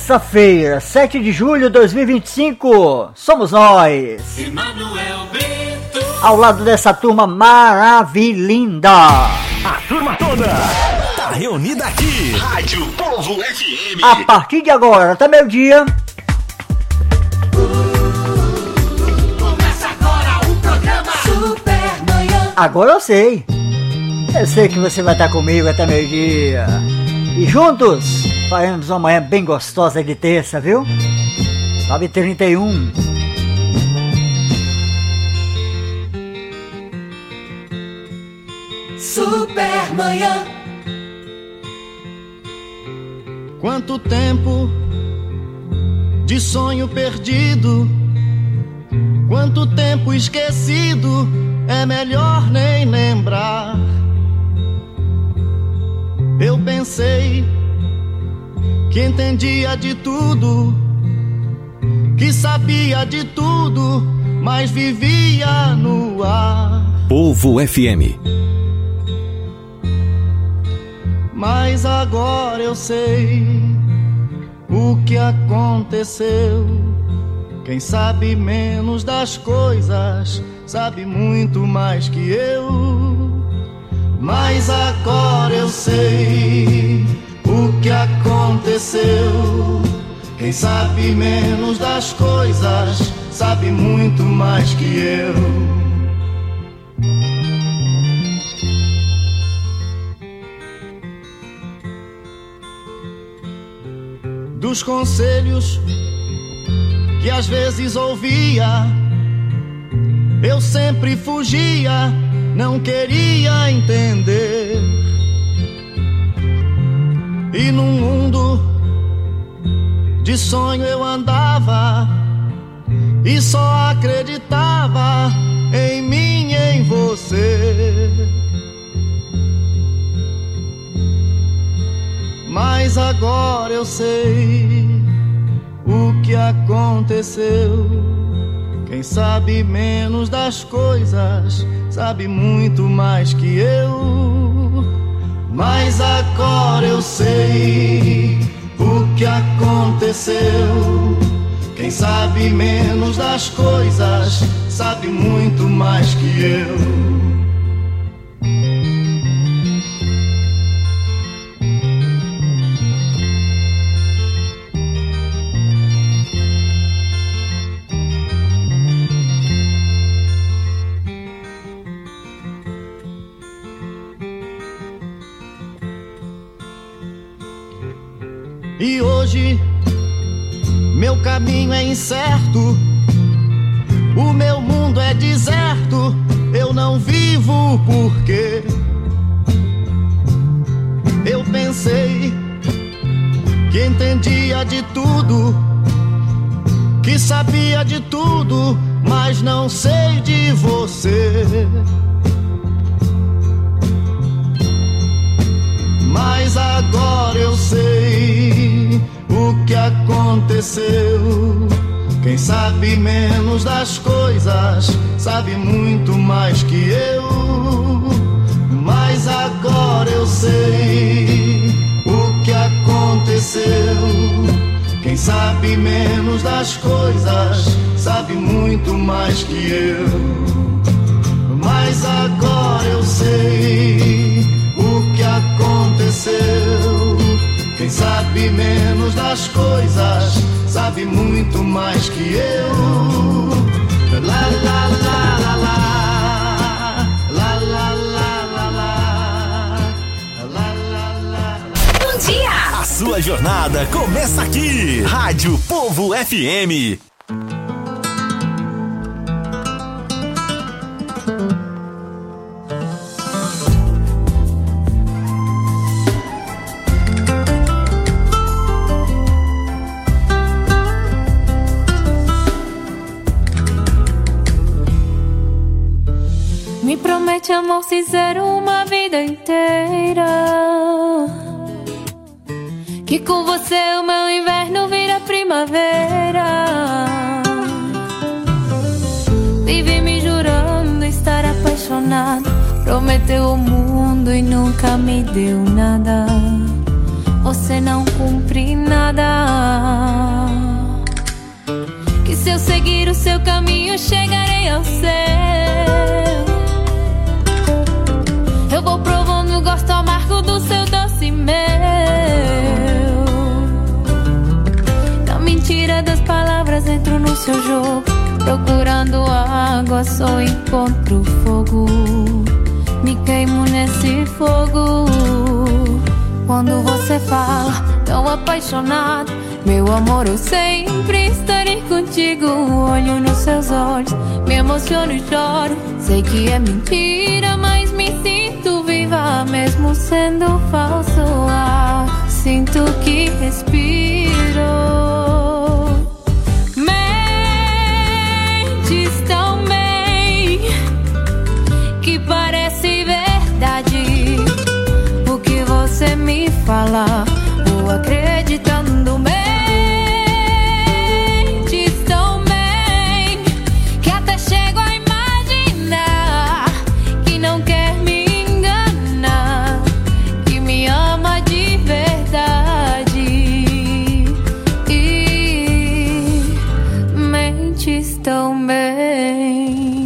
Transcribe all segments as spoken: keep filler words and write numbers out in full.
terça-feira, sete de julho de dois mil e vinte e cinco, somos nós, Emanuel Brito, ao lado dessa turma maravilhinda. A turma toda tá reunida aqui. Rádio Povo F M. A partir de agora, até meio-dia. Começa agora o programa Super Manhã. Agora eu sei. Eu sei que você vai estar comigo até meio-dia. E juntos faremos uma manhã bem gostosa de terça, viu? nove e trinta e um. Super Manhã. Quanto tempo de sonho perdido, quanto tempo esquecido, é melhor nem lembrar. Eu pensei que entendia de tudo, que sabia de tudo, mas vivia no ar. Povo F M. Mas agora eu sei o que aconteceu. Quem sabe menos das coisas sabe muito mais que eu. Mas agora eu sei o que aconteceu. Quem sabe menos das coisas sabe muito mais que eu. Dos conselhos que às vezes ouvia, eu sempre fugia, não queria entender. E num mundo de sonho eu andava e só acreditava em mim e em você. Mas agora eu sei o que aconteceu. Quem sabe menos das coisas sabe muito mais que eu. Mas agora eu sei o que aconteceu. Quem sabe menos das coisas sabe muito mais que eu. E hoje meu caminho é incerto, o meu mundo é deserto, eu não vivo porque eu pensei que entendia de tudo, que sabia de tudo, mas não sei de você. Mas agora eu sei o que aconteceu. Quem sabe menos das coisas sabe muito mais que eu. Mas agora eu sei o que aconteceu. Quem sabe menos das coisas sabe muito mais que eu. Mas agora eu sei o que aconteceu. Quem sabe menos das coisas sabe muito mais que eu. La la la la la, la la la la la, la la la. Bom dia! A sua jornada começa aqui. Rádio Povo F M. Me promete amor sincero uma vida inteira, que com você o meu inverno vira primavera. Vive me jurando estar apaixonado, prometeu o mundo e nunca me deu nada. você não cumpre nada. Que se eu seguir o seu caminho, chegarei ao céu. Eu vou provando o gosto amargo do seu doce mel. Na mentira das palavras entro no seu jogo. Procurando água só encontro fogo. Me queimo nesse fogo. Quando você fala tão apaixonado, meu amor, eu sempre estarei contigo. Olho nos seus olhos, me emociono e choro. Sei que é mentira, mas me sinto viva, mesmo sendo falso. Ah, sinto que respiro. Mentes tão bem que parece verdade. O que você me fala, vou acreditando. Mentes tão bem que até chego a imaginar que não quer me enganar, que me ama de verdade. E mentes tão bem.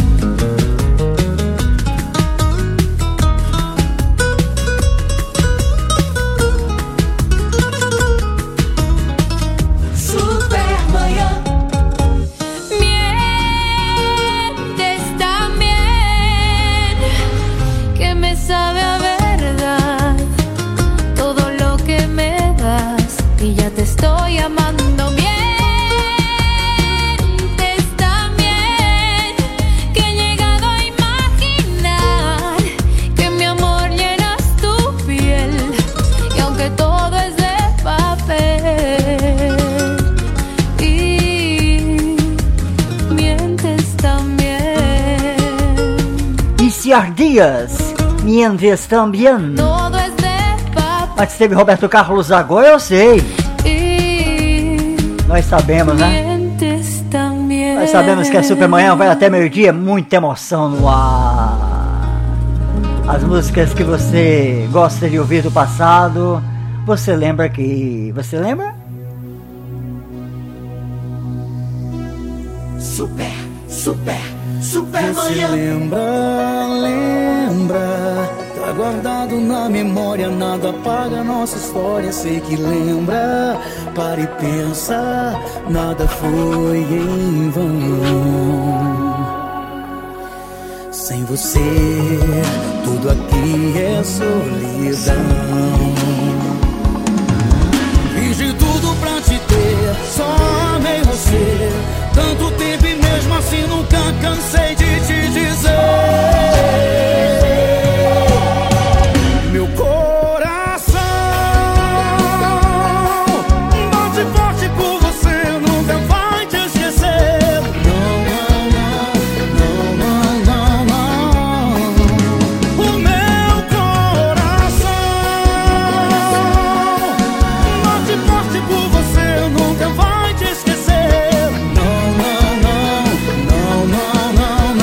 Te estoy amando, mientes también, que he llegado a imaginar que mi amor llenas tu piel, y aunque todo es de papel, y mientes también. E se Dias, mientes também. Todo es de papel. Antes teve Roberto Carlos, agora eu sei. Nós sabemos, né? Nós sabemos que a Supermanhã vai até meio-dia, muita emoção no ar. As músicas que você gosta de ouvir do passado, você lembra que... Você lembra? Super, super, Você Supermanhã. lembra, lembra, tá guardado na memória, nada apaga nossa história. Sei que lembra, para e pensa, nada foi em vão. Sem você, tudo aqui é solidão. Fiz de tudo pra te ter, só amei você. Tanto tempo e mesmo assim nunca cansei de te dizer. Meu coração bate forte por você, nunca vai te esquecer. Não, não, não, não, não, não. O meu coração bate forte por você, nunca vai te esquecer. Não, não, não, não, não, não, não.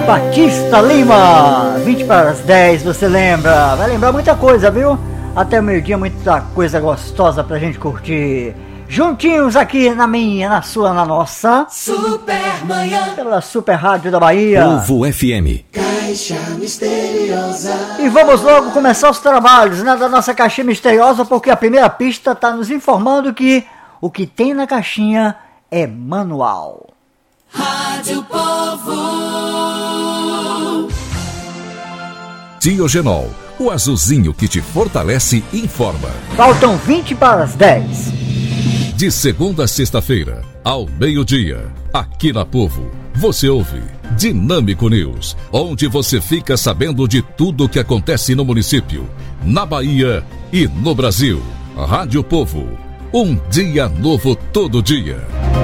Batista Lima, vinte para as dez, você lembra? Vai lembrar muita coisa, viu? Até o meio-dia, muita coisa gostosa pra gente curtir. Juntinhos aqui na minha, na sua, na nossa Supermanhã, pela Super Rádio da Bahia, Povo F M. Caixa Misteriosa. E vamos logo começar os trabalhos, né, da nossa caixinha misteriosa, porque a primeira pista tá nos informando que o que tem na caixinha é manual. Rádio Povo. Diogenol, o azulzinho que te fortalece e informa. Faltam vinte para as dez. De segunda a sexta-feira, ao meio-dia, aqui na Povo, você ouve Dinâmico News, onde você fica sabendo de tudo o que acontece no município, na Bahia e no Brasil. Rádio Povo, um dia novo todo dia.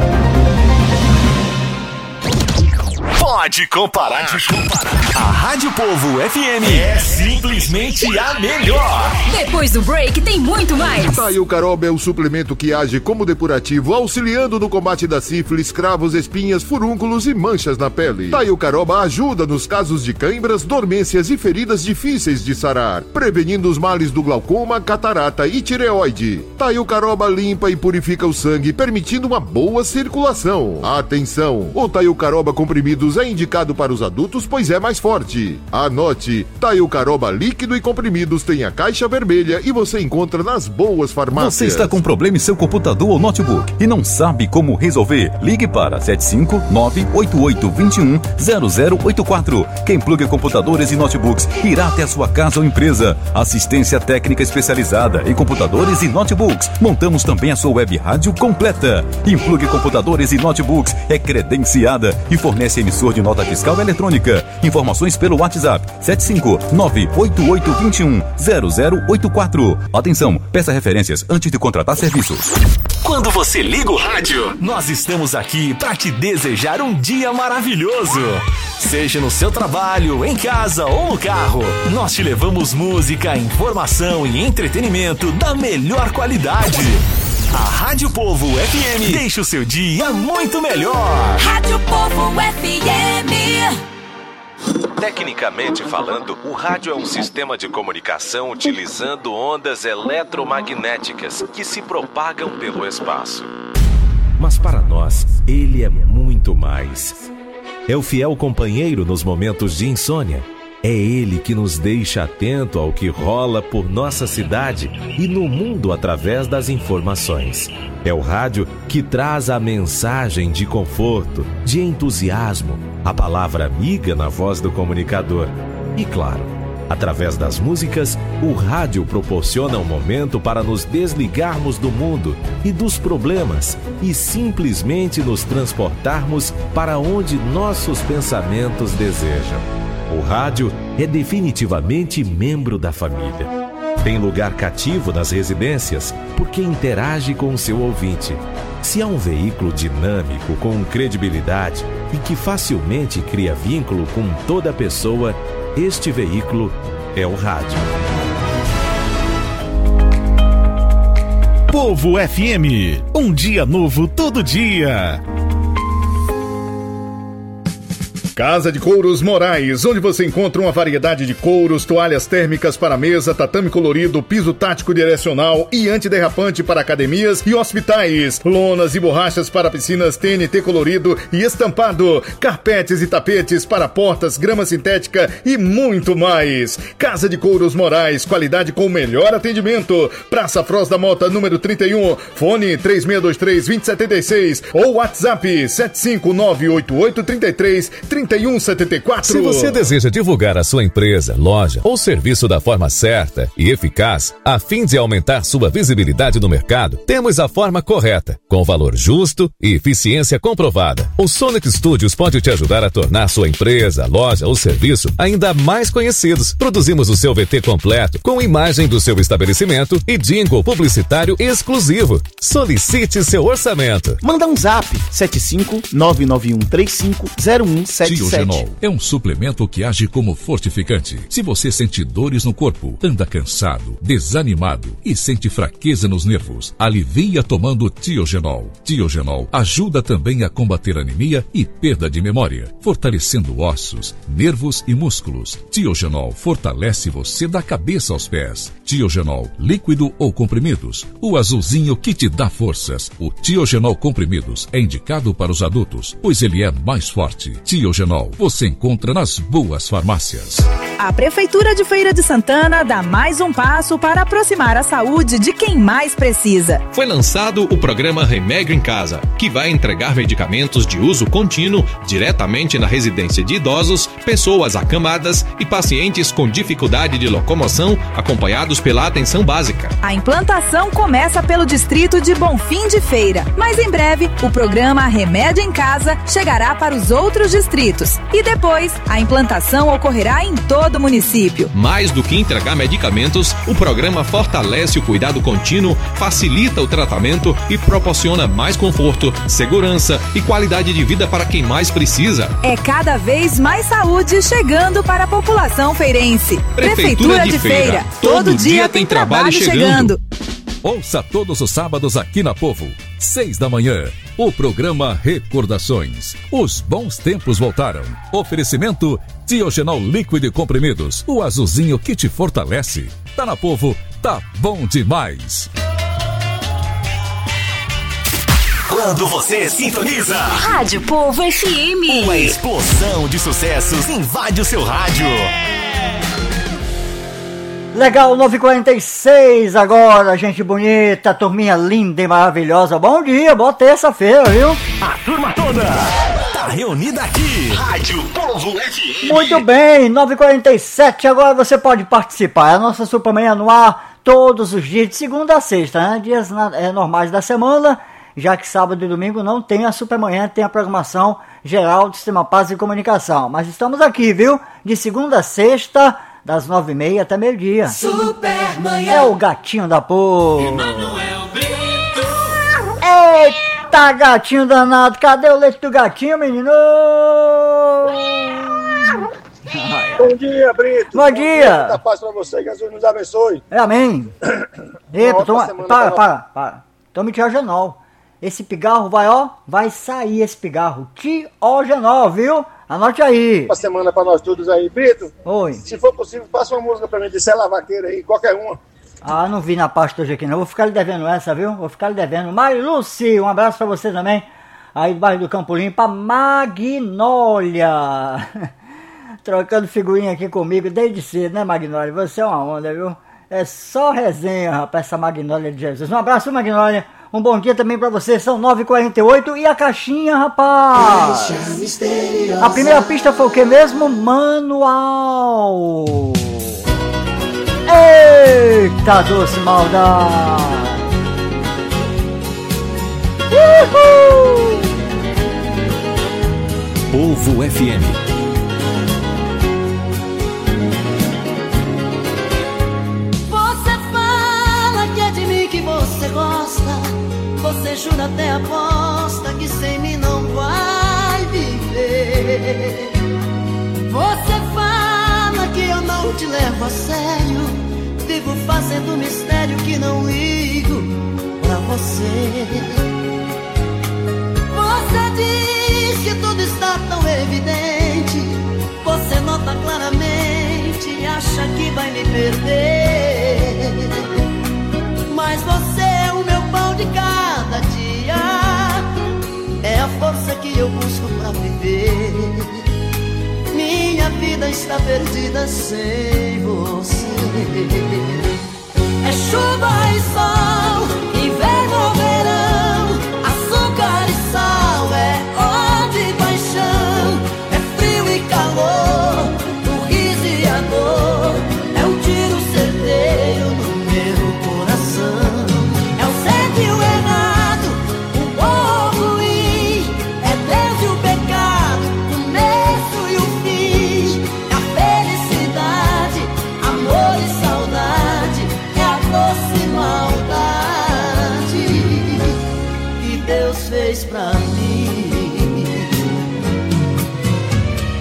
Pode comparar. Pode comparar. A Rádio Povo F M é simplesmente a melhor. Depois do break tem muito mais. Taio Caroba é o suplemento que age como depurativo, auxiliando no combate da sífilis, cravos, espinhas, furúnculos e manchas na pele. Taio Caroba ajuda nos casos de cãibras, dormências e feridas difíceis de sarar, prevenindo os males do glaucoma, catarata e tireoide. Taio Caroba limpa e purifica o sangue, permitindo uma boa circulação. Atenção! O Taio Caroba comprimidos é indicado para os adultos, pois é mais forte. Anote, Taio Caroba líquido e comprimidos tem a caixa vermelha e você encontra nas boas farmácias. Você está com problema em seu computador ou notebook e não sabe como resolver? Ligue para sete cinco nove oito oito dois um zero zero oito quatro. Quem pluga computadores e notebooks irá até a sua casa ou empresa. Assistência técnica especializada em computadores e notebooks. Montamos também a sua web rádio completa. Implugue computadores e notebooks é credenciada e fornece emissor de nota fiscal eletrônica. Informações pelo WhatsApp sete cinco nove oito oito dois um zero zero oito quatro. Atenção, peça referências antes de contratar serviços. Quando você liga o rádio, nós estamos aqui para te desejar um dia maravilhoso. Seja no seu trabalho, em casa ou no carro, nós te levamos música, informação e entretenimento da melhor qualidade. A Rádio Povo F M deixa o seu dia muito melhor. Rádio Povo F M. Tecnicamente falando, o rádio é um sistema de comunicação utilizando ondas eletromagnéticas que se propagam pelo espaço. Mas para nós, ele é muito mais. É o fiel companheiro nos momentos de insônia. É ele que nos deixa atento ao que rola por nossa cidade e no mundo através das informações. É o rádio que traz a mensagem de conforto, de entusiasmo, a palavra amiga na voz do comunicador. E claro, através das músicas, o rádio proporciona um momento para nos desligarmos do mundo e dos problemas e simplesmente nos transportarmos para onde nossos pensamentos desejam. O rádio é definitivamente membro da família. Tem lugar cativo nas residências porque interage com o seu ouvinte. Se há um veículo dinâmico, com credibilidade e que facilmente cria vínculo com toda pessoa, este veículo é o rádio. Povo F M, um dia novo todo dia. Casa de Couros Moraes, onde você encontra uma variedade de couros, toalhas térmicas para mesa, tatame colorido, piso tático direcional e antiderrapante para academias e hospitais, lonas e borrachas para piscinas T N T colorido e estampado, carpetes e tapetes para portas, grama sintética e muito mais. Casa de Couros Moraes, qualidade com o melhor atendimento. Praça Froz da Mota, número trinta e um, fone três seis dois três, dois zero sete seis ou WhatsApp sete cinco nove oito oito três três, trinta e um setenta e quatro. Se você deseja divulgar a sua empresa, loja ou serviço da forma certa e eficaz, a fim de aumentar sua visibilidade no mercado, temos a forma correta, com valor justo e eficiência comprovada. O Sonic Studios pode te ajudar a tornar sua empresa, loja ou serviço ainda mais conhecidos. Produzimos o seu V T completo, com imagem do seu estabelecimento e jingle publicitário exclusivo. Solicite seu orçamento. Manda um zap sete cinco nove nove um três cinco zero um sete Tiogenol é um suplemento que age como fortificante. Se você sente dores no corpo, anda cansado, desanimado e sente fraqueza nos nervos, alivia tomando Tiogenol. Tiogenol ajuda também a combater anemia e perda de memória, fortalecendo ossos, nervos e músculos. Tiogenol fortalece você da cabeça aos pés. Tiogenol, líquido ou comprimidos, o azulzinho que te dá forças. O Tiogenol comprimidos é indicado para os adultos, pois ele é mais forte. Tiogenol, você encontra nas boas farmácias. A Prefeitura de Feira de Santana dá mais um passo para aproximar a saúde de quem mais precisa. Foi lançado o programa Remédio em Casa, que vai entregar medicamentos de uso contínuo diretamente na residência de idosos, pessoas acamadas e pacientes com dificuldade de locomoção, acompanhados pela atenção básica. A implantação começa pelo distrito de Bonfim de Feira, mas em breve o programa Remédio em Casa chegará para os outros distritos e depois a implantação ocorrerá em todo do município. Mais do que entregar medicamentos, o programa fortalece o cuidado contínuo, facilita o tratamento e proporciona mais conforto, segurança e qualidade de vida para quem mais precisa. É cada vez mais saúde chegando para a população feirense. Prefeitura, Prefeitura de, de Feira. Feira. Todo, Todo dia, dia tem trabalho, trabalho chegando. chegando. Ouça todos os sábados aqui na Povo, seis da manhã, o programa Recordações. Os bons tempos voltaram. Oferecimento Tiogenol líquido e comprimidos, o azulzinho que te fortalece. Tá na Povo, tá bom demais. Quando você sintoniza Rádio Povo F M, uma explosão de sucessos invade o seu rádio. Legal, nove e quarenta e seis agora, gente bonita, turminha linda e maravilhosa. Bom dia, boa terça-feira, viu? A turma toda tá reunida aqui. Rádio Povo F M. Muito bem, nove e quarenta e sete, agora você pode participar. É a nossa Supermanhã no ar todos os dias, de segunda a sexta, né? Dias na, é, normais da semana, já que sábado e domingo não tem a Supermanhã, tem a programação geral do Sistema Paz e Comunicação. Mas estamos aqui, viu? De segunda a sexta, das nove e meia até meio-dia. Supermanhã. É o gatinho da porra. Emanuel Brito. Eita, gatinho danado. Cadê o leite do gatinho, menino? Bom dia, Brito. Bom dia. Muita paz pra você, que Jesus nos abençoe. É, amém. Epa, toma, para, para, para. Tome Tiogenol. Esse pigarro vai, ó, vai sair esse pigarro. Tiogenol, viu? Anote aí. Uma semana pra nós todos aí. Brito, oi. Se for possível, faça uma música pra mim de Cela Vaqueira aí, qualquer uma. Ah, não vi na pasta hoje aqui não. Vou ficar lhe devendo essa, viu? Vou ficar lhe devendo. Mariluce, um abraço pra você também. Aí do bairro do Campo Limpo, pra Magnólia. Trocando figurinha aqui comigo desde cedo, né, Magnólia? Você é uma onda, viu? É só resenha, rapaz, essa Magnólia de Jesus. Um abraço, Magnólia. Um bom dia também pra você, são nove e quarenta e oito e a caixinha, rapaz. A primeira pista foi o que mesmo? Manual. Eita, doce maldade. Uhul. Povo F M. Você fala que é de mim que você gosta. Você jura até aposta que sem mim não vai viver. Você fala que eu não te levo a sério. Vivo fazendo mistério que não ligo pra você. Você diz que tudo está tão evidente. Você nota claramente e acha que vai me perder. Mas você é o meu pão de cada dia. É a força que eu busco pra viver. Minha vida está perdida sem você. É chuva e sol, inverno ou verão, açúcar e sal, é ódio e paixão, é frio e calor, o riso e a dor, é um tiro certeiro no meu coração. É o certo e o errado, o bom ou o ruim, é Deus e o pecado, o começo e o fim, é a felicidade, amor e saudade, é a doce maldade que Deus fez pra mim.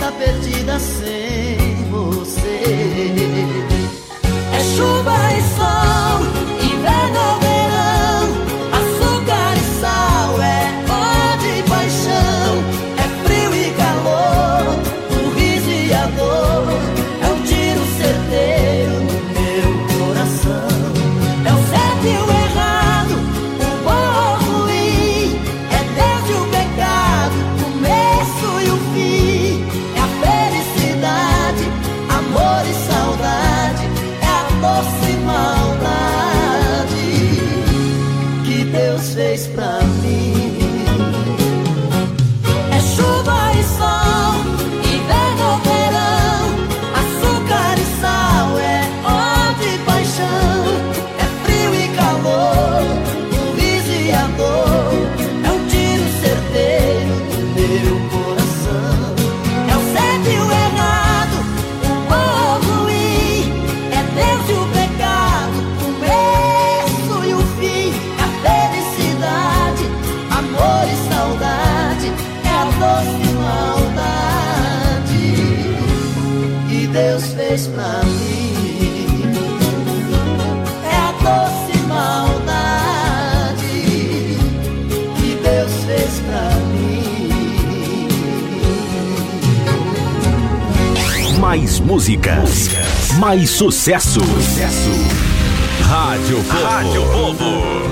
está perdida sem você. É chuva e sol, inverno ou verão, açúcar e sal, é ódio e paixão, é frio e calor, o riso e a dor, é um tiro certeiro no meu coração. É o certo e o errado, o bom ou o ruim, é Deus e o pecado, o começo e o fim, é a felicidade, amor e saudade, é a doce maldade que Deus fez pra mim. É chuva e sol, inverno ou verão, açúcar e sal, é ódio e paixão, é frio e calor, o riso e a dor, é um tiro certeiro no meu coração. É o certo e o errado, o bom ou o ruim, é Deus e o pecado, o começo e o fim, é a felicidade, amor e saudade, é a doce maldade que Deus fez pra mim. É a doce maldade que Deus fez pra mim. Mais músicas, mais sucesso. Rádio Povo. Rádio Povo.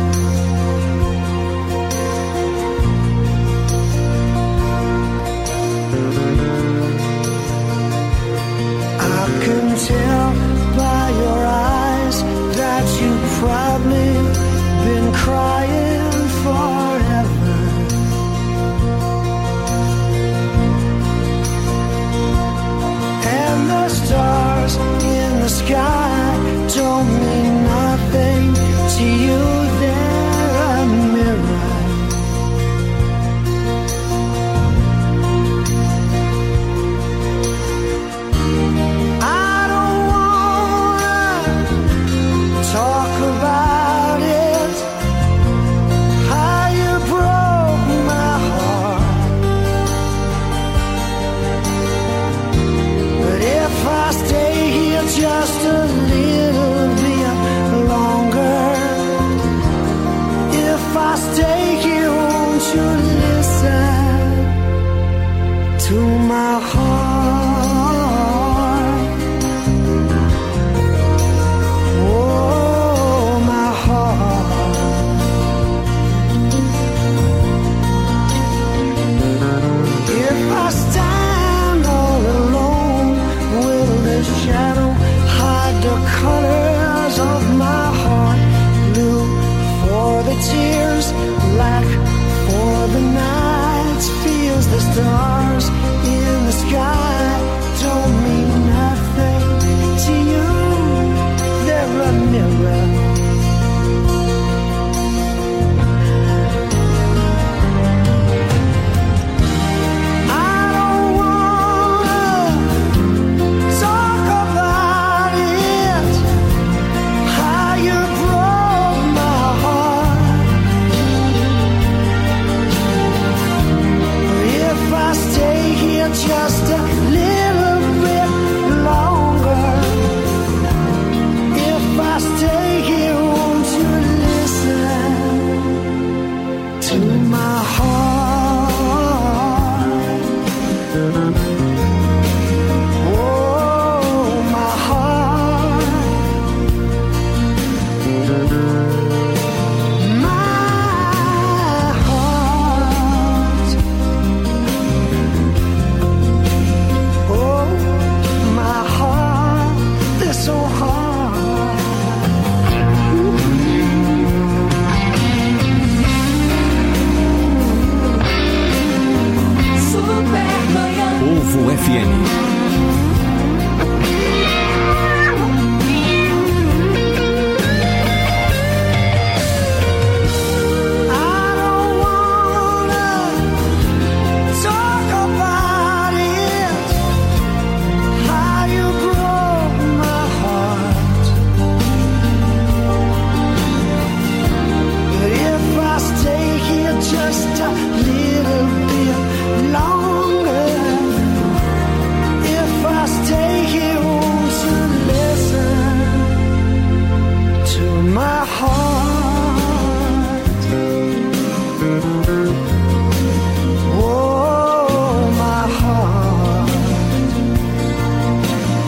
I can tell by your eyes that you've probably been crying forever. And the stars in the sky don't mean nothing to you then.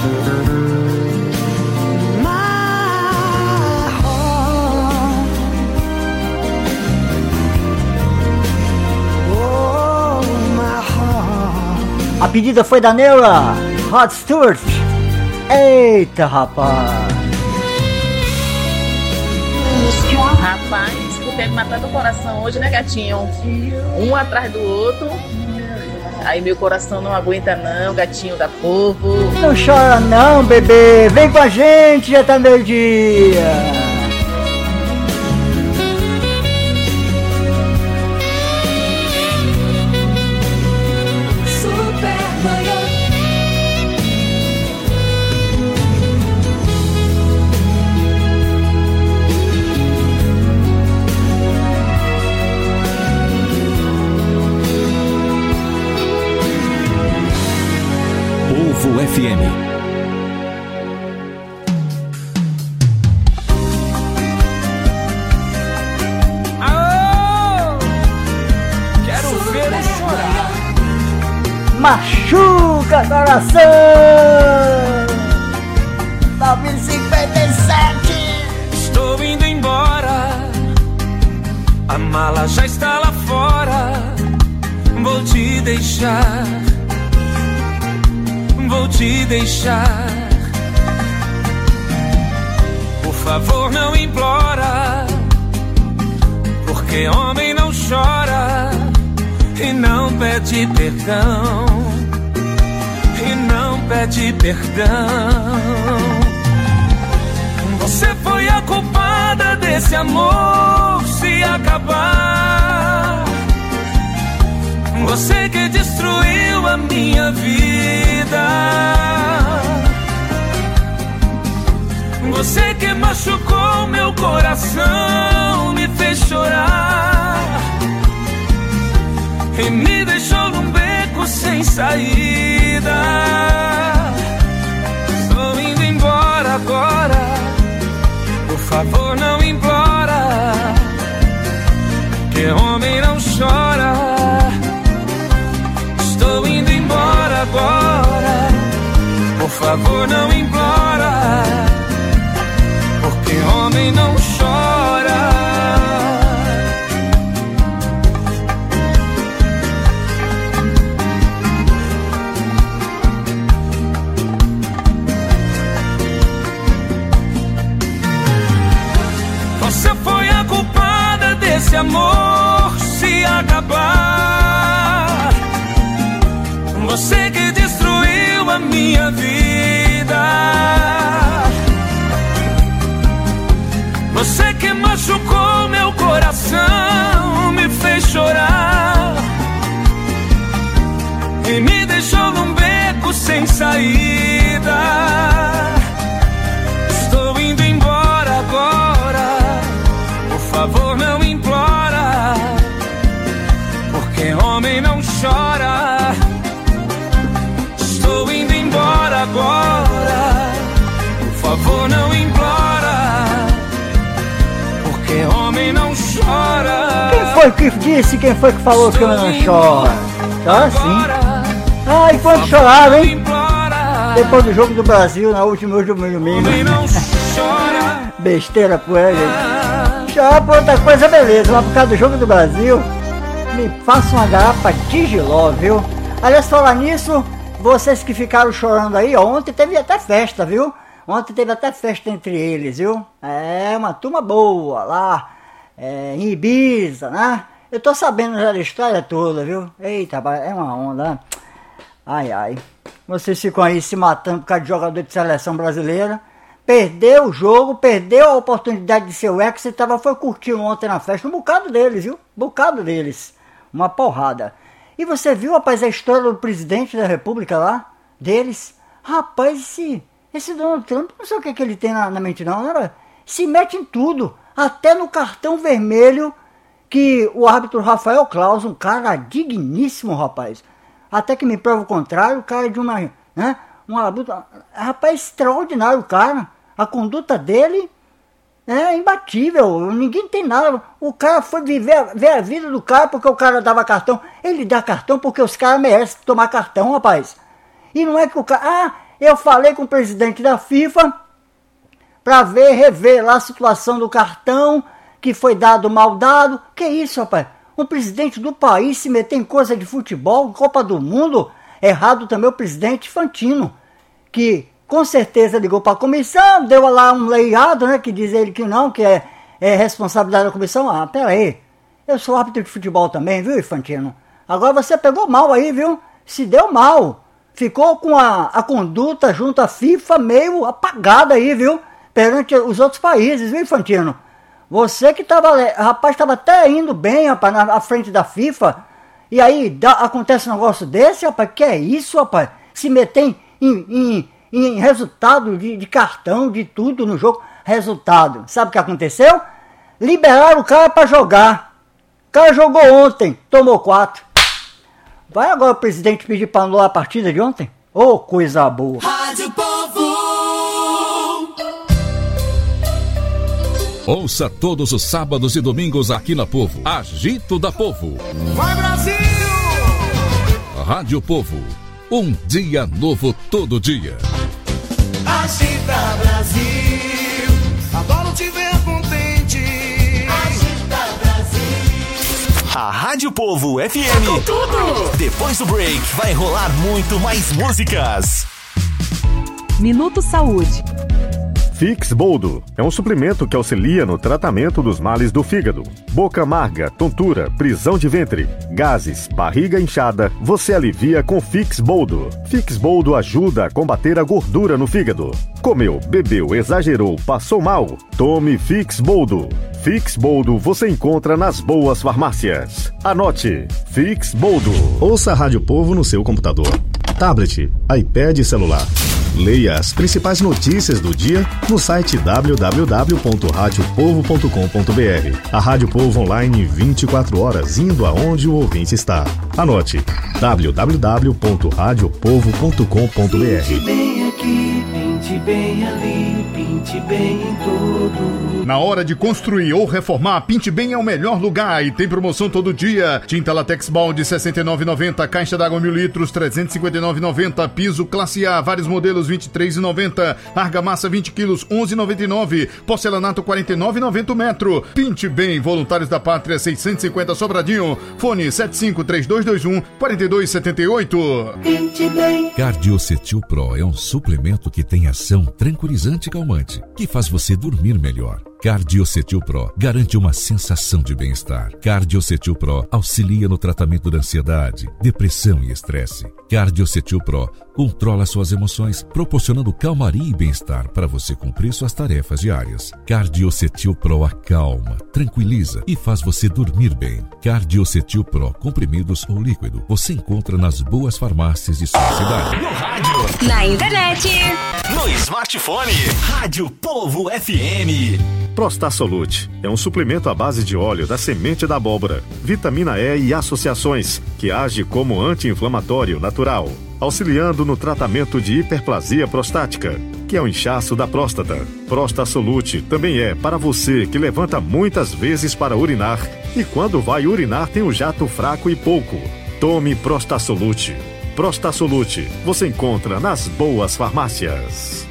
A pedida foi da Neura, Rod Stewart. Eita, rapaz. Rapaz, escutei me matando o coração hoje, né, gatinho? Um atrás do outro. Aí meu coração não aguenta não, gatinho da povo. Não chora não, bebê. Vem com a gente, já tá meio-dia. F M. Aô! Quero ver ele chorar. Machuca coração. nove e cinquenta e sete. Estou indo embora. A mala já está lá fora. Vou te deixar. Vou te deixar. Por favor, não implora, porque homem não chora e não pede perdão, e não pede perdão. Você foi a culpada desse amor se acabar. Você que destruiu a minha vida. Você que machucou meu coração, me fez chorar e me deixou num beco sem saída. Estou indo embora agora. Por favor, não implora, que homem não chora. Estou indo embora agora. Por favor, não implora, porque homem não chora. Você foi a culpada desse amor se acabar. Você que destruiu a minha vida. Você que machucou meu coração, me fez chorar e me deixou num beco sem saída. Estou indo embora agora. Por favor, não implora, porque homem não chora. Estou indo embora agora. Por favor, não implora, porque homem não chora. Quem foi que disse? Quem foi que falou que homem não chora? Chora sim. Ai, quando chorava, hein? Depois do jogo do Brasil, na última domingo. Besteira por aí, gente. Chorar por outra coisa, beleza. Mas por causa do jogo do Brasil, me faça uma garrafa de Giló, viu? Aliás, falar nisso, vocês que ficaram chorando aí, ó, ontem teve até festa, viu? Ontem teve até festa entre eles, viu? É, uma turma boa lá, é, em Ibiza, né? Eu tô sabendo já da história toda, viu? Eita, é uma onda, né? Ai, ai. Vocês ficam aí se matando por causa de jogador de seleção brasileira. Perdeu o jogo, perdeu a oportunidade de ser o ex. Você tava, foi curtindo ontem na festa, um bocado deles, viu? Um bocado deles. Uma porrada. E você viu, rapaz, a história do presidente da república lá? Deles? Rapaz, esse, esse Donald Trump, não sei o que, que ele tem na, na mente não, né? Se mete em tudo. Até no cartão vermelho que o árbitro Rafael Claus, um cara digníssimo, rapaz. Até que me prova o contrário, o cara de uma, né? Uma luta, rapaz, extraordinário o cara. A conduta dele é imbatível. Ninguém tem nada. O cara foi viver ver a vida do cara porque o cara dava cartão. Ele dá cartão porque os caras merecem tomar cartão, rapaz. E não é que o cara... Ah, Eu falei com o presidente da FIFA para ver, rever lá a situação do cartão que foi dado, mal dado. Que isso, rapaz? Um presidente do país se meter em coisa de futebol, Copa do Mundo. Errado também o presidente Infantino, que com certeza ligou para a comissão, deu lá um leiado, né, que diz ele que não, que é, é responsabilidade da comissão. Ah, pera aí, eu sou árbitro de futebol também, viu, Infantino? Agora você pegou mal aí, viu? Se deu mal. Ficou com a, a conduta junto à FIFA meio apagada aí, viu? Perante os outros países, viu, Infantino? Você que tava, rapaz, estava até indo bem, rapaz, na, na frente da FIFA, e aí dá, acontece um negócio desse, rapaz, que é isso, rapaz? Se meter em, em, em, em resultado de, de cartão, de tudo no jogo. Resultado, sabe o que aconteceu? Liberaram o cara para jogar. O cara jogou ontem, tomou quatro. Vai agora o presidente pedir para anular a partida de ontem? Ô, oh, coisa boa. Rádio Povo. Ouça todos os sábados e domingos aqui na Povo. Agito da Povo. Vai, Brasil! Rádio Povo. Um dia novo todo dia. Agita, Brasil. Adoro te ver contente. Agita, Brasil. A Rádio Povo F M. Tudo, tudo. Depois do break, vai rolar muito mais músicas. Minuto Saúde. Fix Boldo é um suplemento que auxilia no tratamento dos males do fígado. Boca amarga, tontura, prisão de ventre, gases, barriga inchada, você alivia com Fix Boldo. Fix Boldo ajuda a combater a gordura no fígado. Comeu, bebeu, exagerou, passou mal? Tome Fix Boldo. Fix Boldo você encontra nas boas farmácias. Anote, Fix Boldo. Ouça a Rádio Povo no seu computador, tablet, iPad e celular. Leia as principais notícias do dia no site w w w ponto rádio povo ponto com ponto b r. A Rádio Povo online vinte e quatro horas, indo aonde o ouvinte está. Anote, w w w ponto rádio povo ponto com ponto b r. Pinte bem aqui, pinte bem ali, pinte bem em tudo. Na hora de construir ou reformar, Pinte Bem é o melhor lugar e tem promoção todo dia. Tinta Latex Balde sessenta e nove reais e noventa centavos, caixa d'água mil litros trezentos e cinquenta e nove reais e noventa centavos, piso classe A, vários modelos vinte e três reais e noventa centavos, argamassa vinte quilos onze reais e noventa e nove centavos, porcelanato quarenta e nove reais e noventa centavos metro. Pinte Bem, Voluntários da Pátria seiscentos e cinquenta Sobradinho, fone sete cinco três dois dois um quatro dois sete oito. Pinte Bem. Cardiocetil Pro é um suplemento que tem ação tranquilizante e calmante, que faz você dormir melhor. Cardiocetil Pro garante uma sensação de bem-estar. Cardiocetil Pro auxilia no tratamento da ansiedade, depressão e estresse. Cardiocetil Pro controla suas emoções, proporcionando calmaria e bem-estar para você cumprir suas tarefas diárias. Cardiocetil Pro acalma, tranquiliza e faz você dormir bem. Cardiocetil Pro, comprimidos ou líquido, você encontra nas boas farmácias de sua cidade. No rádio, na internet, no smartphone. Rádio Povo F M. Prostasolute é um suplemento à base de óleo da semente da abóbora, vitamina E e associações, que age como anti-inflamatório natural, auxiliando no tratamento de hiperplasia prostática, que é o inchaço da próstata. Prostasolute também é para você que levanta muitas vezes para urinar e quando vai urinar tem um jato fraco e pouco. Tome Prostasolute. Prostasolute você encontra nas boas farmácias.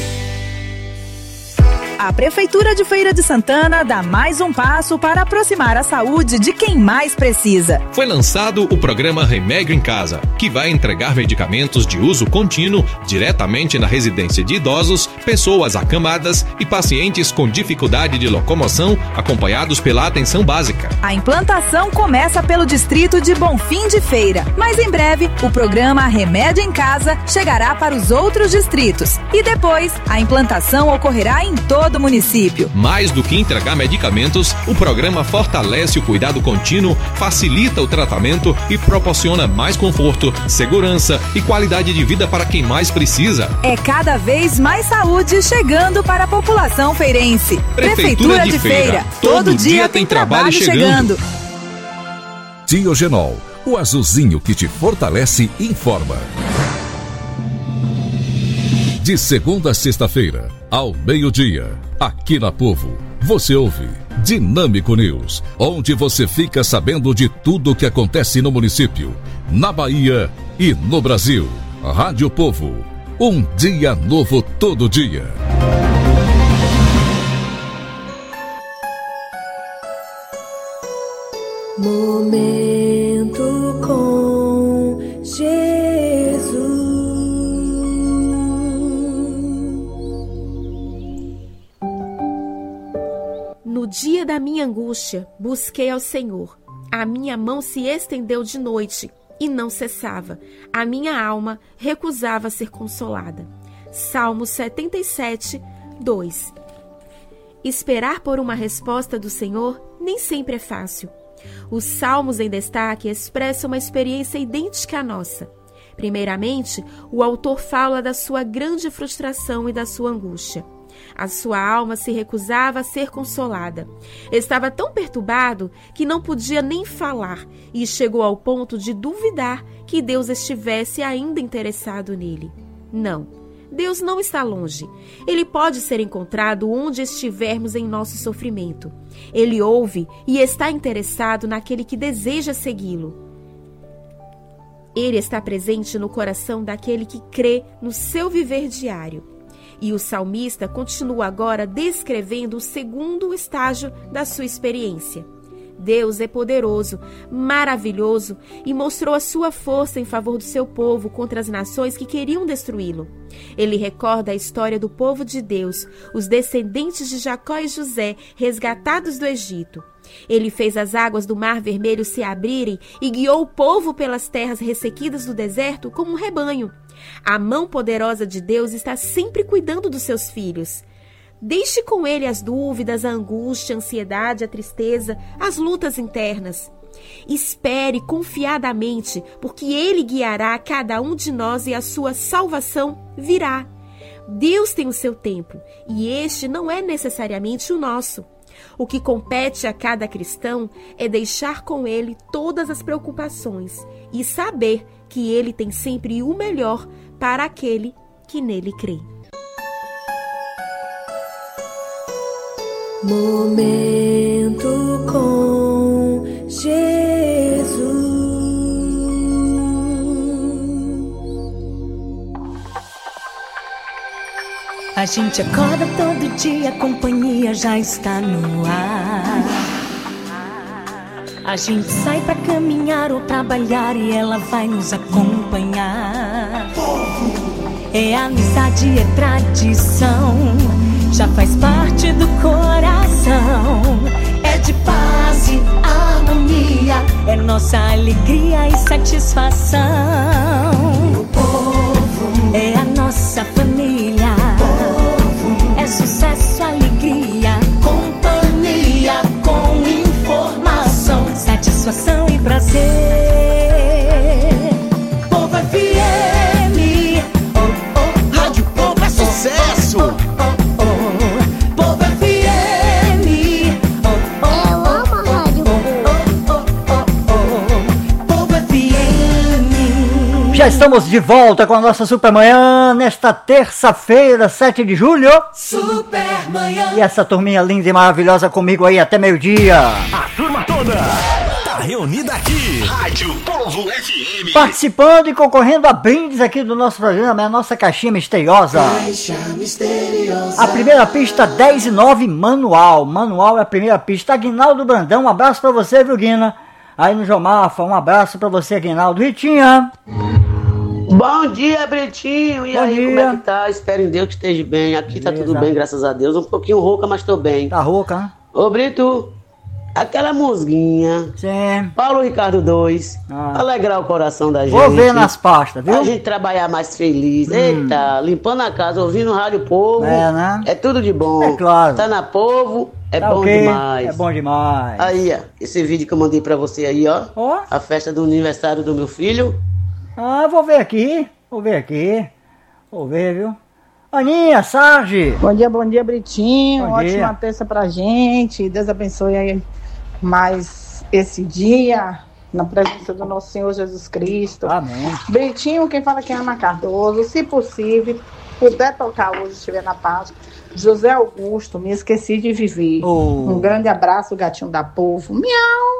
A Prefeitura de Feira de Santana dá mais um passo para aproximar a saúde de quem mais precisa. Foi lançado o programa Remédio em Casa, que vai entregar medicamentos de uso contínuo diretamente na residência de idosos, pessoas acamadas e pacientes com dificuldade de locomoção, acompanhados pela atenção básica. A implantação começa pelo distrito de Bonfim de Feira, mas em breve o programa Remédio em Casa chegará para os outros distritos e depois a implantação ocorrerá em todo do município. Mais do que entregar medicamentos, o programa fortalece o cuidado contínuo, facilita o tratamento e proporciona mais conforto, segurança e qualidade de vida para quem mais precisa. É cada vez mais saúde chegando para a população feirense. Prefeitura, Prefeitura de, de Feira, Feira. Todo, todo dia, dia tem trabalho, trabalho chegando. chegando. Tiogenol, o azulzinho que te fortalece e informa. De segunda a sexta-feira, ao meio-dia, aqui na Povo, você ouve Dinâmico News, onde você fica sabendo de tudo o que acontece no município, na Bahia e no Brasil. Rádio Povo, Um dia novo todo dia. Momento com Jesus. No dia da minha angústia, busquei ao Senhor. A minha mão se estendeu de noite e não cessava. A minha alma recusava ser consolada. Salmo setenta e sete, dois. Esperar por uma resposta do Senhor nem sempre é fácil. Os salmos em destaque expressam uma experiência idêntica à nossa. Primeiramente, o autor fala da sua grande frustração e da sua angústia. A sua alma se recusava a ser consolada. Estava tão perturbado que não podia nem falar e chegou ao ponto de duvidar que Deus estivesse ainda interessado nele. Não, Deus não está longe. Ele pode ser encontrado onde estivermos em nosso sofrimento. Ele ouve e está interessado naquele que deseja segui-lo. Ele está presente no coração daquele que crê no seu viver diário. E o salmista continua agora descrevendo o segundo estágio da sua experiência. Deus é poderoso, maravilhoso e mostrou a sua força em favor do seu povo contra as nações que queriam destruí-lo. Ele recorda a história do povo de Deus, os descendentes de Jacó e José, resgatados do Egito. Ele fez as águas do Mar Vermelho se abrirem e guiou o povo pelas terras ressequidas do deserto como um rebanho. A mão poderosa de Deus está sempre cuidando dos seus filhos. Deixe com ele as dúvidas, a angústia, a ansiedade, a tristeza, as lutas internas. Espere confiadamente, porque ele guiará cada um de nós e a sua salvação virá. Deus tem o seu tempo, e este não é necessariamente o nosso. O que compete a cada cristão é deixar com ele todas as preocupações e saber que ele tem sempre o melhor para aquele que nele crê. Momento com Jesus. A gente acorda todo dia, a companhia já está no ar. A gente sai pra caminhar ou trabalhar e ela vai nos acompanhar. É amizade, é tradição, já faz parte do coração. É de paz e harmonia, é nossa alegria e satisfação. O povo é a nossa família, é sucesso, alegria, companhia com informação, satisfação e prazer. Povo F M, oh, oh, Rádio Povo é sucesso. Oh, oh, oh, Povo F M, oh, oh, eu amo a rádio. Oh, oh, oh, oh, Povo F M. Já estamos de volta com a nossa Supermanhã nesta terça-feira, sete de julho. Supermanhã. E essa turminha linda e maravilhosa comigo aí até meio-dia. A turma toda tá reunida aqui. Rádio Povo F M. Participando e concorrendo a brindes aqui do nosso programa, é a nossa caixinha misteriosa. Caixa misteriosa. A primeira pista, dez e nove, Manual. Manual é a primeira pista. Aguinaldo Brandão, um abraço pra você, viu, Guina? Aí no Jomafa, um abraço pra você, Aguinaldo. Ritinha. Bom dia, Bretinho. E Bom aí, dia. como é que tá? Espero em Deus que esteja bem. Aqui tá tudo bem, graças a Deus. Um pouquinho rouca, mas tô bem. Tá rouca, né? Ô, Brito, aquela musguinha. Sim. Paulo Ricardo dois. Ah. Alegrar o coração da gente. Vou ver nas pastas, viu? A gente trabalhar mais feliz. Hum. Eita, limpando a casa, ouvindo o Rádio Povo. É, né? É tudo de bom. É claro. Tá na Povo, é Tá bom ok, demais. é bom demais. Aí, ó, esse vídeo que eu mandei pra você aí, ó. Ó. A festa do aniversário do meu filho. Ah, vou ver aqui. Vou ver aqui. Vou ver, viu? Aninha, Sarge. Bom dia, bom dia, Britinho. Bom Ótima dia. terça pra gente. Deus abençoe aí mais esse dia, na presença do nosso Senhor Jesus Cristo. Amém. Britinho, quem fala que é Ana Cardoso. Se possível, puder tocar hoje, estiver na paz. José Augusto, me esqueci de viver. Oh. Um grande abraço, gatinho da Povo. Miau.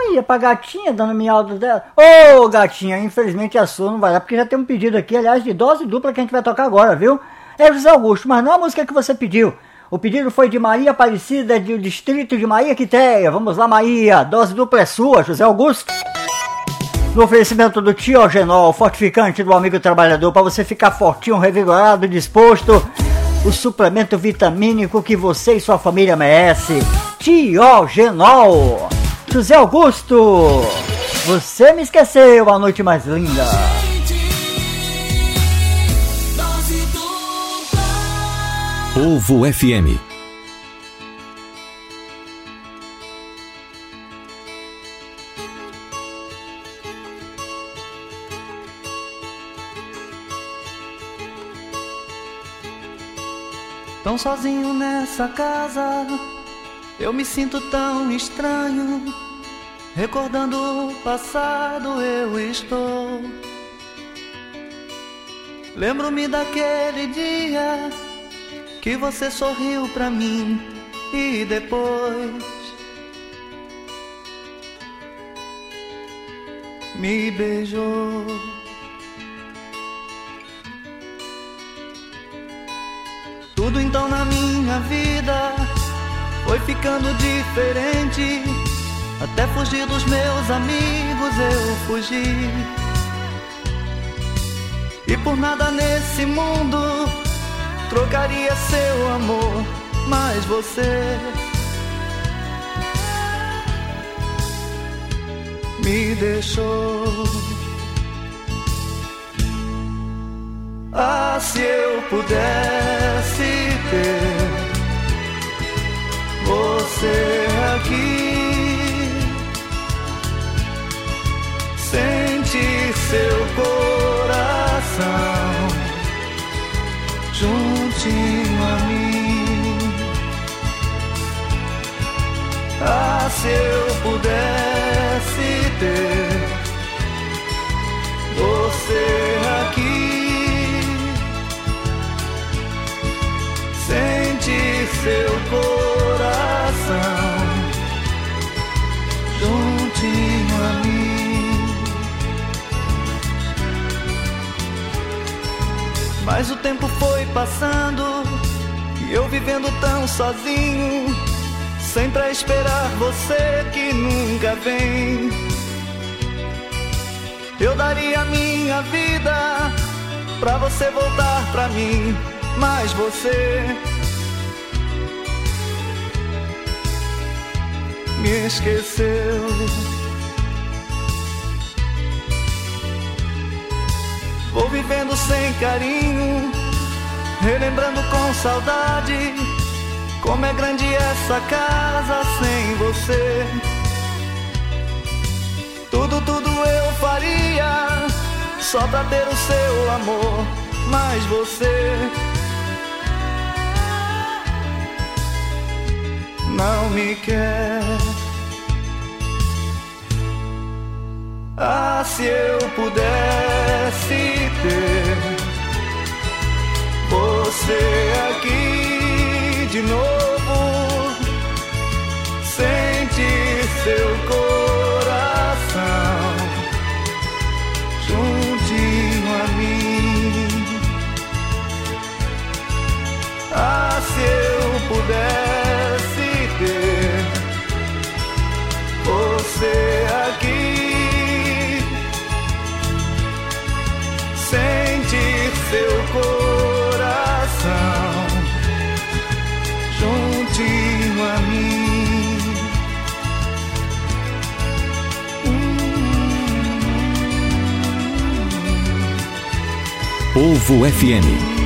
Aí, é pra gatinha, dando mialdo dela. Ô, oh, gatinha, infelizmente a sua não vai dar, porque já tem um pedido aqui, aliás, de dose dupla que a gente vai tocar agora, viu? É José Augusto, mas não a música que você pediu. O pedido foi de Maria Aparecida, do distrito de Maria Quitéia. Vamos lá, Maria, dose dupla é sua, José Augusto. No oferecimento do Tiogenol, fortificante do amigo trabalhador, para você ficar fortinho, revigorado, disposto. O suplemento vitamínico que você e sua família merecem. Tiogenol. José Augusto, você me esqueceu, a noite mais linda. Povo F M. Tão sozinho nessa casa, eu me sinto tão estranho. Recordando o passado eu estou. Lembro-me daquele dia que você sorriu pra mim e depois me beijou. Tudo então na minha vida foi ficando diferente. Até fugir dos meus amigos eu fugi. E por nada nesse mundo trocaria seu amor, mas você me deixou. Ah, se eu pudesse ter você aqui, sentir seu coração juntinho a mim. Ah, se eu pudesse ter você aqui, sentir seu coração juntinho a mim. Mas o tempo foi passando e eu vivendo tão sozinho, sempre a esperar você que nunca vem. Eu daria minha vida pra você voltar pra mim, mas você me esqueceu. Vou vivendo sem carinho, relembrando com saudade como é grande essa casa sem você. Tudo, tudo eu faria só pra ter o seu amor, mas você não me quer. Ah, se eu pudesse ter você aqui de novo, sentir seu coração juntinho a mim. Ah, se eu pudesse ter você aqui, sentir seu coração juntinho a mim. Hum. Povo F M.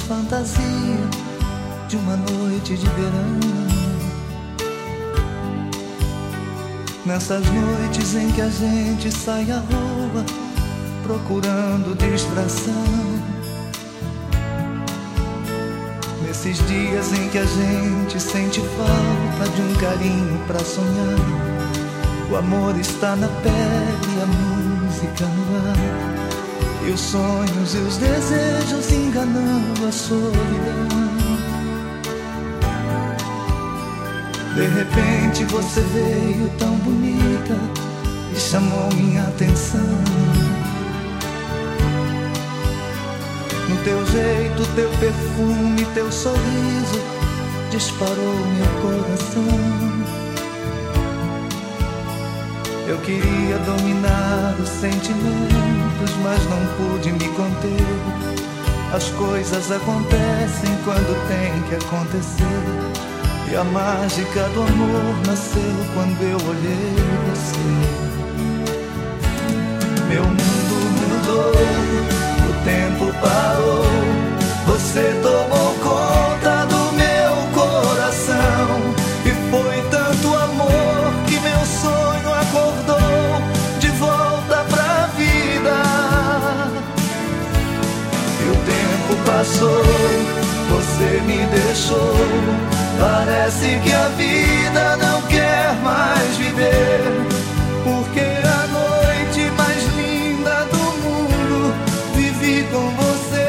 fantasia de uma noite de verão. Nessas noites em que a gente sai à rua procurando distração. Nesses dias em que a gente sente falta de um carinho pra sonhar. O amor está na pele, a música no ar, e os sonhos e os desejos enganando a solidão. De repente você veio tão bonita e chamou minha atenção. No teu jeito, teu perfume, teu sorriso disparou meu coração. Eu queria dominar os sentimentos, mas não pude me conter. As coisas acontecem quando tem que acontecer. E a mágica do amor nasceu quando eu olhei você. Meu mundo mudou, o tempo parou. Você tomou conta do meu coração. E foi tanto amor que meu sonho acordou de volta pra vida. E o tempo passou, você me deixou. Parece que a vida não quer mais viver, porque a noite mais linda do mundo vivi com você.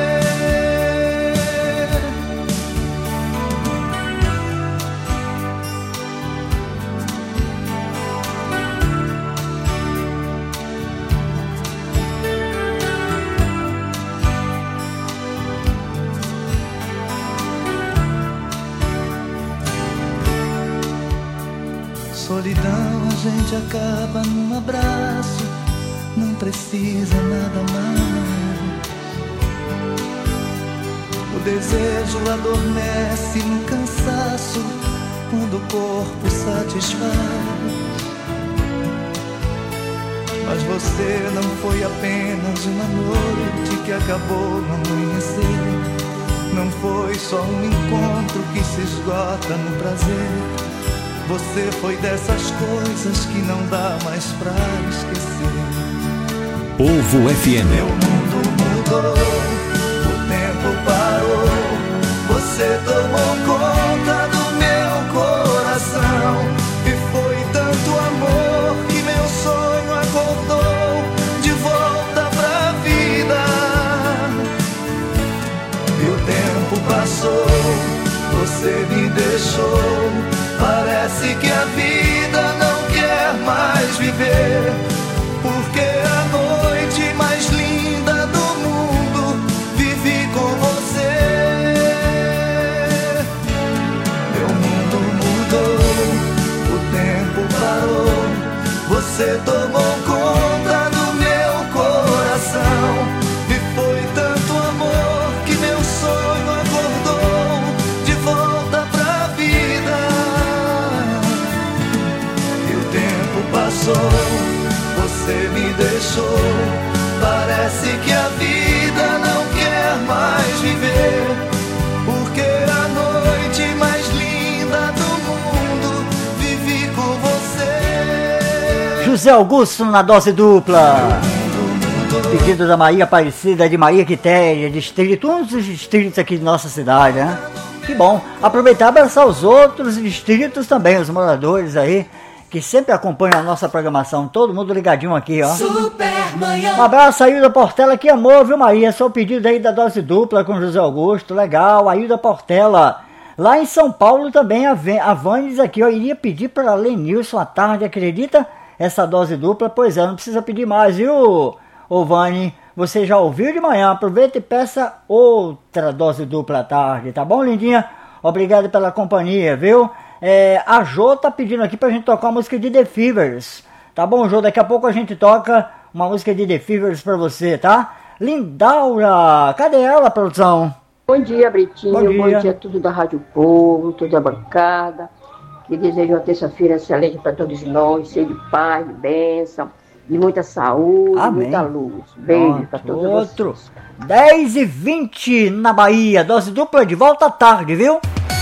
Solidão a gente acaba num abraço, não precisa nada mais. O desejo adormece no cansaço, quando o corpo satisfaz. Mas você não foi apenas uma noite que acabou no amanhecer. Não foi só um encontro que se esgota no prazer. Você foi dessas coisas que não dá mais pra esquecer. Povo F M. Meu mundo mudou, o tempo parou. Você tomou conta do meu coração. E foi tanto amor que meu sonho acordou de volta pra vida. E o tempo passou, você me deixou. Parece que a vida não quer mais viver, porque a noite mais linda do mundo vivi com você. Meu mundo mudou, o tempo parou. Você tomou conta do meu coração. E foi tanto amor que meu sonho acordou de volta pra vida. Passou, você me deixou. Parece que a vida não quer mais viver, porque a noite mais linda do mundo vivi com você. José Augusto na dose dupla. Pedido da Maria Aparecida de Maria Quitéria, distrito, um dos distritos aqui de nossa cidade, né? Que bom. Aproveitar e abraçar os outros distritos também, os moradores aí, que sempre acompanha a nossa programação, todo mundo ligadinho aqui, ó. Supermanhã. Um abraço, Ailda Portela, que amor, viu, Maria? Só o pedido aí da dose dupla com José Augusto, legal, Ailda Portela. Lá em São Paulo também, a, a Vanes aqui, ó, iria pedir para Lenilson à tarde, acredita? Essa dose dupla, pois é, não precisa pedir mais, viu, ô Vani? Você já ouviu de manhã, aproveita e peça outra dose dupla à tarde, tá bom, lindinha? Obrigado pela companhia, viu? É, a Jô tá pedindo aqui pra gente tocar uma música de The Fevers. Tá bom, Jô? Daqui a pouco a gente toca uma música de The Fevers pra você, tá? Lindaura! Cadê ela, produção? Bom dia, Britinho. Bom dia, Bom dia a tudo da Rádio Povo, toda a bancada. Que desejo uma terça-feira excelente para todos nós, cheio de paz, de bênção. de muita saúde, Amém. muita luz. Beijo para todos Outro. vocês. dez e vinte na Bahia. Dose dupla de volta à tarde, viu?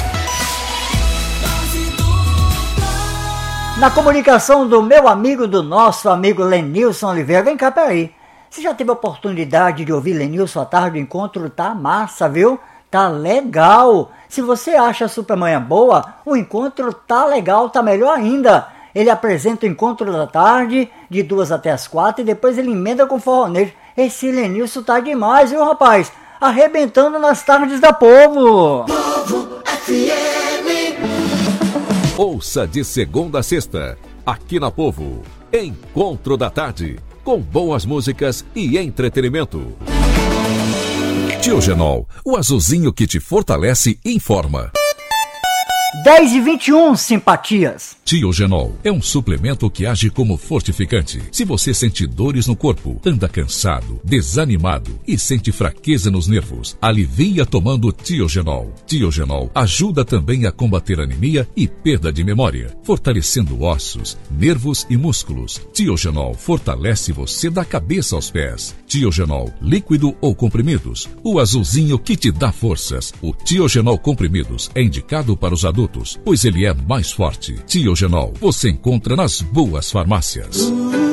Na comunicação do meu amigo, do nosso amigo Lenilson Oliveira. Vem cá, peraí. Você já teve a oportunidade de ouvir Lenilson à tarde? O encontro tá massa, viu? Tá legal. Se você acha a Supermanhã boa, o encontro tá legal, tá melhor ainda. Ele apresenta o encontro da tarde, de duas até as quatro, e depois ele emenda com forronejo. Esse Lenilson tá demais, viu, rapaz? Arrebentando nas tardes da Povo. Povo F M. Ouça de segunda a sexta, aqui na Povo, Encontro da Tarde, com boas músicas e entretenimento. Tiogenol, o azulzinho que te fortalece e informa. dez e vinte e um, simpatias. Tiogenol é um suplemento que age como fortificante. Se você sente dores no corpo, anda cansado, desanimado e sente fraqueza nos nervos, alivia tomando Tiogenol. Tiogenol ajuda também a combater anemia e perda de memória, fortalecendo ossos, nervos e músculos. Tiogenol fortalece você da cabeça aos pés. Tiogenol, líquido ou comprimidos, o azulzinho que te dá forças. O Tiogenol comprimidos é indicado para os adultos, pois ele é mais forte. Tiogenol você encontra nas boas farmácias.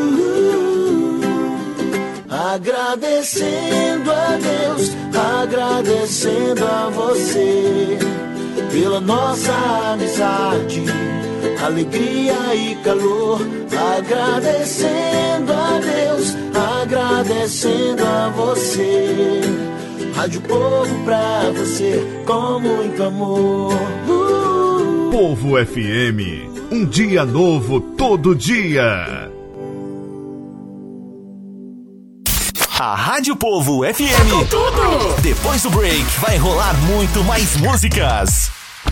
Agradecendo a Deus, agradecendo a você pela nossa amizade, alegria e calor. Agradecendo a Deus, agradecendo a você. Rádio Povo pra você, com muito amor. Uh! Povo F M, um dia novo todo dia. A Rádio Povo F M. Com tudo. Depois do break, vai rolar muito mais músicas.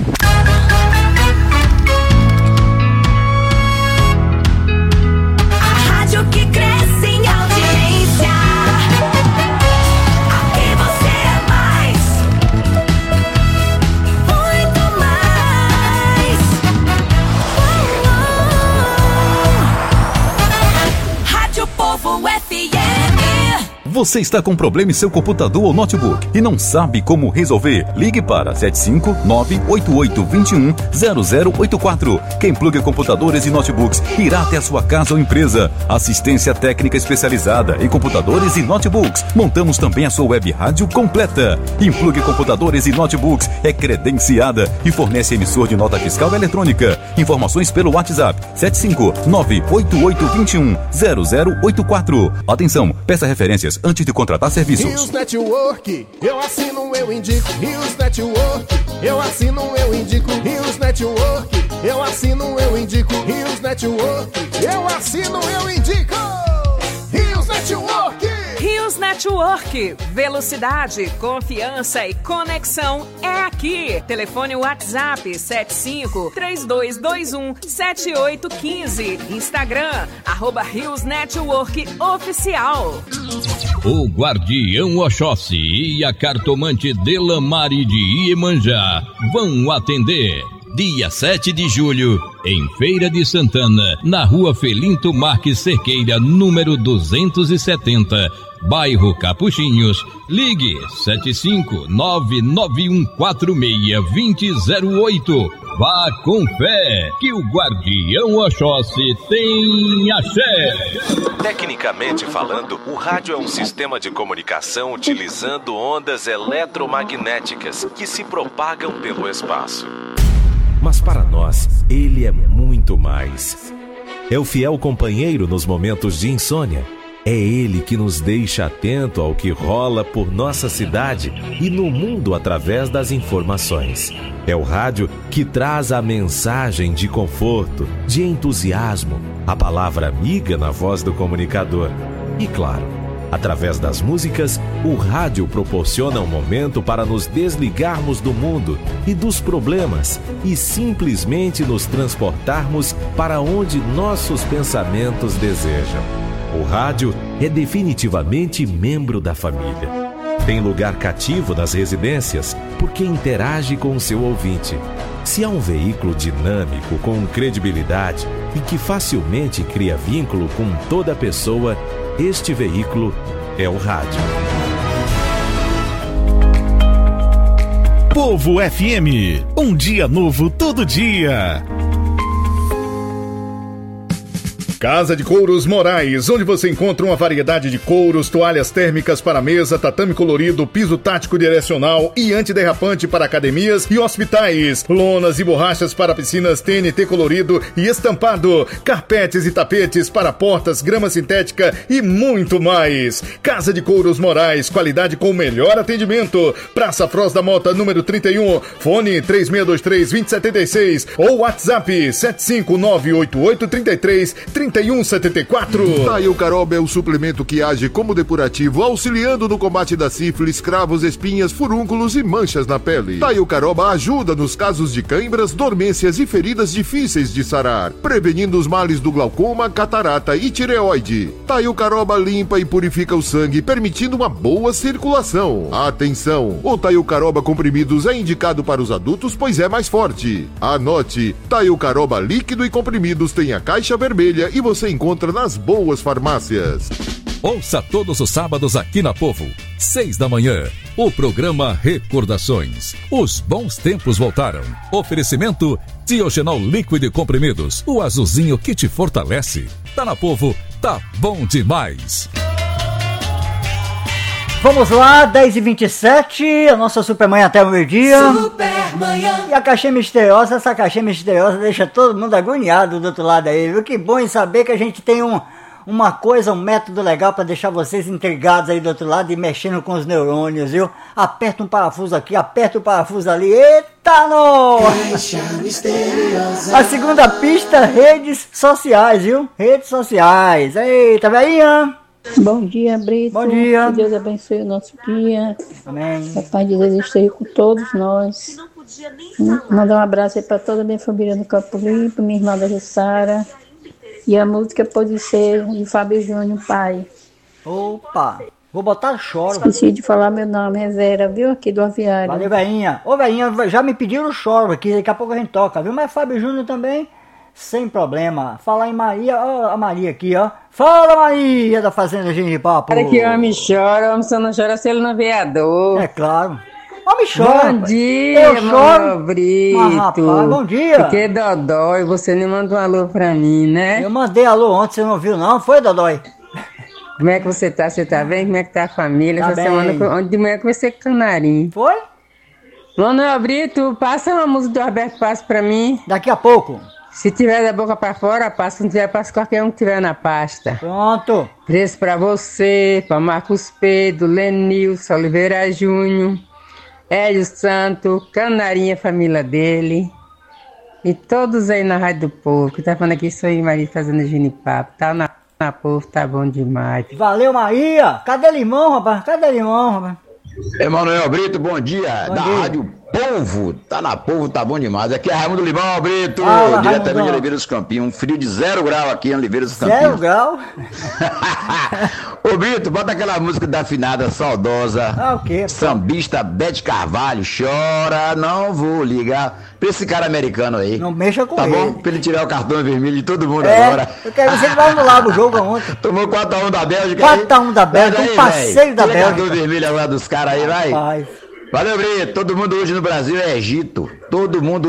A rádio que cresce em audiência. Aqui você é mais. Muito mais. Uh-uh. Rádio Povo F M. Você está com problema em seu computador ou notebook e não sabe como resolver? Ligue para sete cinco nove oito oito dois um zero zero oito quatro. Quem pluga computadores e notebooks irá até a sua casa ou empresa. Assistência técnica especializada em computadores e notebooks. Montamos também a sua web rádio completa. Implugue computadores e notebooks é credenciada e fornece emissor de nota fiscal eletrônica. Informações pelo WhatsApp sete cinco nove oito oito dois um zero zero oito quatro. Atenção, peça referências antes de contratar serviços. Rios Network, eu assino, eu indico. Rios Network, eu assino, eu indico. Rios Network, eu assino, eu indico. Rios Network, eu assino, eu indico. Rios Network. Rios Network, velocidade, confiança e conexão é aqui. Telefone WhatsApp sete cinco três dois dois um sete oito um cinco. Instagram, arroba Rios Network Oficial. O Guardião Oxóssi e a cartomante Delamare de Iemanjá vão atender. Dia sete de julho, em Feira de Santana, na rua Felinto Marques Cerqueira, número duzentos e setenta, bairro Capuchinhos. Ligue sete cinco nove nove um quatro seis dois zero zero oito. Vá com fé, que o Guardião Oxóssi tem axé. Tecnicamente falando, o rádio é um sistema de comunicação utilizando ondas eletromagnéticas que se propagam pelo espaço. Mas para nós, ele é muito mais. É o fiel companheiro nos momentos de insônia. É ele que nos deixa atento ao que rola por nossa cidade e no mundo através das informações. É o rádio que traz a mensagem de conforto, de entusiasmo, a palavra amiga na voz do comunicador. E claro, através das músicas, o rádio proporciona um momento para nos desligarmos do mundo e dos problemas e simplesmente nos transportarmos para onde nossos pensamentos desejam. O rádio é definitivamente membro da família. Tem lugar cativo nas residências porque interage com o seu ouvinte. Se é um veículo dinâmico com credibilidade, e que facilmente cria vínculo com toda pessoa, este veículo é o rádio. Povo F M, um dia novo todo dia. Casa de Couros Moraes, onde você encontra uma variedade de couros, toalhas térmicas para mesa, tatame colorido, piso tático direcional e antiderrapante para academias e hospitais, lonas e borrachas para piscinas T N T colorido e estampado, carpetes e tapetes para portas, grama sintética e muito mais. Casa de Couros Moraes, qualidade com o melhor atendimento. Praça Froz da Mota, número trinta e um, fone três seis dois três, dois zero sete seis ou WhatsApp sete cinco nove oito oito três três, trinta e um setenta e quatro. Taio Caroba é o suplemento que age como depurativo, auxiliando no combate da sífilis, cravos, espinhas, furúnculos e manchas na pele. Taio Caroba ajuda nos casos de cãibras, dormências e feridas difíceis de sarar, prevenindo os males do glaucoma, catarata e tireoide. Taio Caroba limpa e purifica o sangue, permitindo uma boa circulação. Atenção! O Taio Caroba comprimidos é indicado para os adultos, pois é mais forte. Anote: Taio Caroba líquido e comprimidos tem a caixa vermelha e você encontra nas boas farmácias. Ouça todos os sábados aqui na Povo, seis da manhã, o programa Recordações. Os bons tempos voltaram. Oferecimento Tiogenol líquido e comprimidos, o azulzinho que te fortalece. Tá na Povo, tá bom demais. Vamos lá, dez e vinte e sete, a nossa Supermanhã até o meio-dia. Supermanhã. E a caixinha misteriosa, essa caixinha misteriosa deixa todo mundo agoniado do outro lado aí, viu? Que bom em saber que a gente tem um, uma coisa, um método legal pra deixar vocês intrigados aí do outro lado e mexendo com os neurônios, viu? Aperta um parafuso aqui, aperta o parafuso ali, eita nó! Caixa misteriosa. A segunda pista, redes sociais, viu? Redes sociais, eita, velhinha! Bom dia, Brito. Bom dia. Que Deus abençoe o nosso dia. Amém. A paz de Deus esteja com todos nós. Mandar um abraço aí para toda a minha família no Campo Limpo, minha irmã da Jussara. E a música pode ser de Fábio Júnior, pai. Opa, vou botar choro. Esqueci de falar meu nome, é Vera, viu? Aqui do Aviário. Valeu, velhinha. Ô, velhinha, já me pediram choro aqui, daqui a pouco a gente toca, viu? Mas Fábio Júnior também, sem problema. Falar em Maria, ó, a Maria aqui, ó. Fala, Maria, da Fazenda Genipapo. Para que homem chora, homem só não chora se ele não vê a dor. É claro. Homem chora. Bom pai. dia, eu choro. meu Brito. Mas, rapaz, bom dia. Fiquei dodói, você nem mandou um alô pra mim, né? Eu mandei alô ontem, você não viu não? Foi, Dodói? Como é que você tá? Você tá bem? Como é que tá a família? Tá Essa bem. semana, onde de manhã eu conversei com o Canarinho. Foi? Manuel Brito, passa uma música do Roberto Passo pra mim. Daqui a pouco. Se tiver da boca pra fora, passa. Se não tiver, passa qualquer um que tiver na pasta. Pronto. Preço pra você, pra Marcos Pedro, Lenilson, Oliveira Júnior, Hélio Santo, Canarinha, família dele. E todos aí na Rádio do Povo. Que tá falando aqui, sou eu, Maria, fazendo Genipapo. Tá na, na Povo, tá bom demais. Valeu, Maria. Cadê limão, rapaz? Cadê limão, rapaz? Emanuel Brito, bom dia. Bom da dia. Rádio Povo. Tá na Povo, tá bom demais. Aqui é Raimundo Limão, Brito. Fala, diretamente Raimundão. de Oliveira dos Campinhos. Um frio de zero grau aqui em Oliveira dos Campinhos. Zero grau? Ô, Brito, bota aquela música da afinada saudosa. Ah, o quê? Sambista Bete Carvalho. Chora, não vou ligar. Pra esse cara americano aí. Não mexa com tá ele. Tá bom? Pra ele tirar o cartão vermelho de todo mundo É, agora. eu quero ver se ele vai anular o jogo ontem. Tomou quatro a um da Bélgica. quatro a um da Bélgica, Olha um aí, passeio véi. da Tira Bélgica. cartão vermelho agora dos caras aí, vai. Rapaz. Valeu, Brito. Todo mundo hoje no Brasil é Egito. Todo mundo